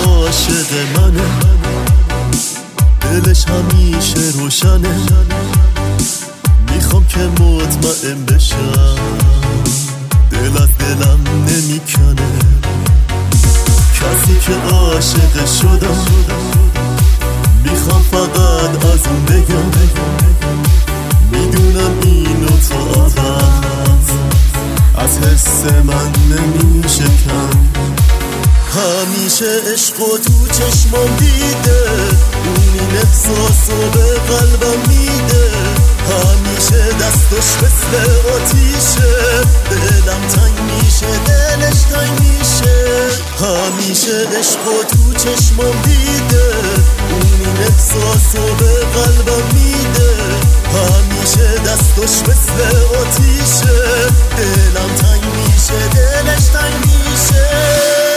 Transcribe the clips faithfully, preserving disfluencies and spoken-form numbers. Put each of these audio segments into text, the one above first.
عاشق منه، دلش همیشه روشنه، میخوام که مطمئن بشم دل از دلم نمیکنه. کسی که عاشق شدم میخوام فقط از اون بگم، میدونم اینو تو عادت از حس من نمیشه کم. همیشه عشق و تو چشمام دیده، اون این احساسو به قلبم میده. همیشه دستش مثل آتیشه، دلم تنگ میشه دلش تنگ میشه. همیشه عشق و تو چشمام دیده، اون این احساسو به قلبم میده. همیشه دستش مثل آتیشه، دلم تنگ میشه دلش تنگ میشه.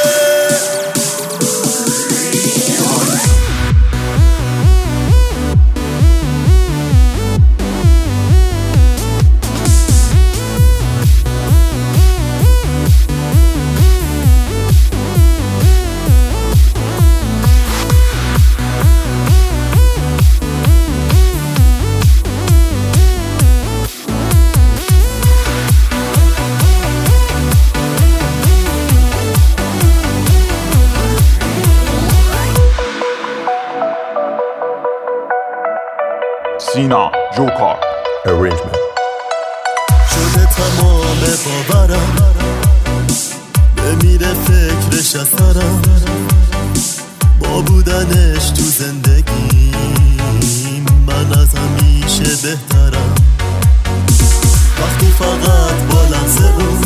سینا جوکار Arrangement. شده تمام باورم، بمیره فکرش از سرم. با بودنش تو زندگی من از همیشه بهترم. وقتی فقط با لمس اون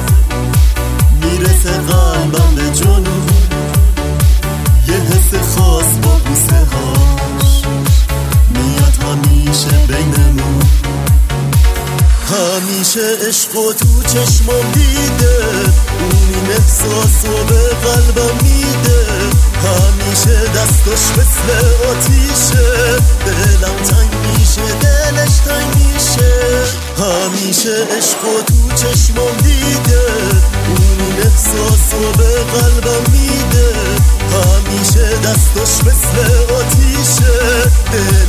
میرسه قلبم به جنون، یه حس خاص با بوسه هاش میاد همیشه بینمون. همیشه عشق و تو چشمام دیده، اون این احساسو به قلبم میده. همیشه دستش مثل آتیشه، دلم تنگ میشه دلش تنگ میشه. همیشه عشق و تو چشمام دیده، اون این احساسو به قلبم میده. همیشه دستش مثل آتیشه،